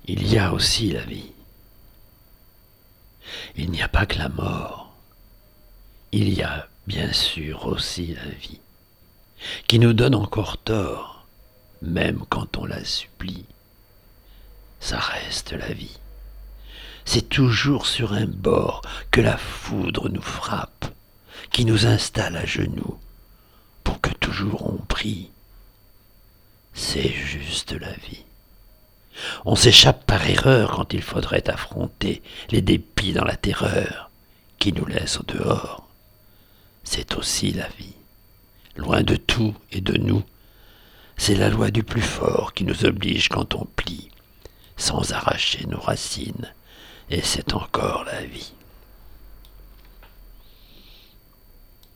Il y a aussi la vie. Il n'y a pas que la mort. Il y a bien sûr aussi la vie, qui nous donne encore tort, même quand on la supplie. Ça reste la vie. C'est toujours sur un bord que la foudre nous frappe, qui nous installe à genoux, pour que toujours on prie. C'est juste la vie. On s'échappe par erreur quand il faudrait affronter les dépits dans la terreur qui nous laisse au dehors. C'est aussi la vie. Loin de tout et de nous, c'est la loi du plus fort qui nous oblige quand on plie, sans arracher nos racines, et c'est encore la vie.